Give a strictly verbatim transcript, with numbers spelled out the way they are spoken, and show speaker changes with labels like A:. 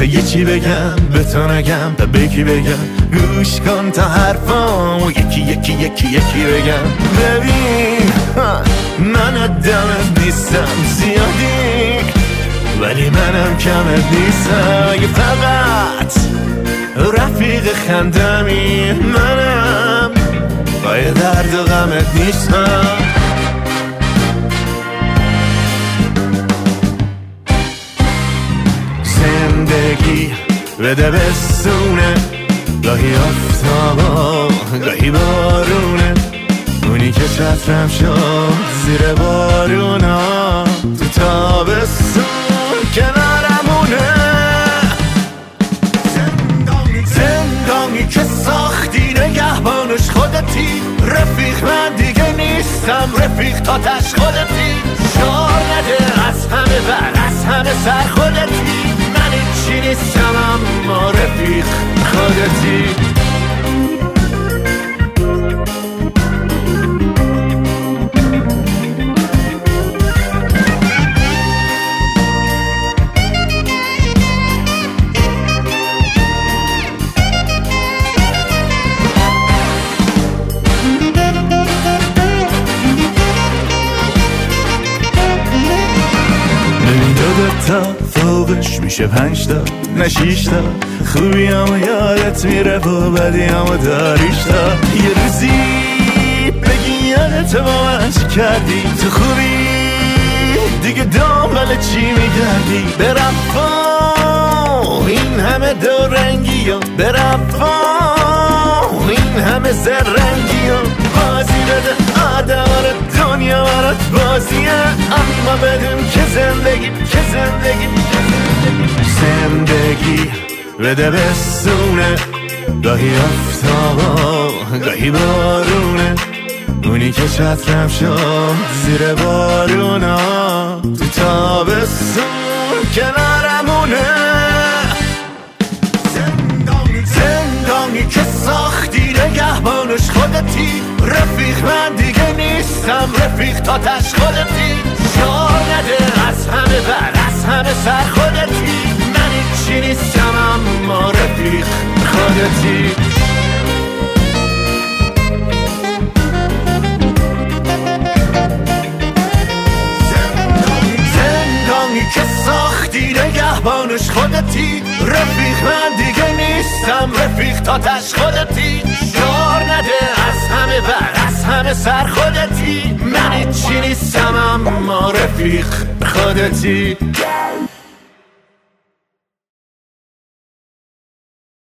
A: تا یه چی بگم به تو نگم، تا بگی بگم گوش کن تا حرفامو یکی یکی یکی یکی بگم. ببین من آدمت نیستم زیادی، ولی منم کمت نیستم. یه فقط رفیق خندمی منم، پای درد و غمت نیستم. زندگی بده بستونه، گاهی آفتابا گاهی بارونه، اونی که چترم شد زیر بارونا، تو تابستون کنارمونه. زندانی زندانی که ساختی نگهبانش خودتی، رفیق من دیگه نیستم، رفیق تاتش خودتی. شعار نده از همه بر از همه سر خودتی، من چی نیستم اما رفیق خودتی. تا فوقش میشه پنج تا نه شیش تا، خوبی همو یادت میره و بدی همو داریش تا. یه روزی بگی یادت با من چی کردی، تو خوبی دیگه دنبال چی میگردی. برفا این همه دورنگی و برفا این همه زرنگی و بازی بده آدم رو، دنیا برات بازیه، اما بدون که زندگی که زندگی زندگی بده بستونه، گاهی آفتابا گاهی بارونه، اونی که چترم شد زیر بارونا، تو تابستون کنارمونه. زندانی زندانی که ساختی نگهبانش خودتی، رفیق من دیگه نیستم، رفیق تاتش خودتی. شعار نده از همه بر از همه سر خودتی، من چی نیستم اما رفیق خودتی. زندانی زندانی که ساختی نگهبانش خودتی، رفیق من دیگه نیستم، رفیق تاتش خودتی. شعار نده از همه بر از همه سر خودتی، من چی نیستم اما رفیق خودتی.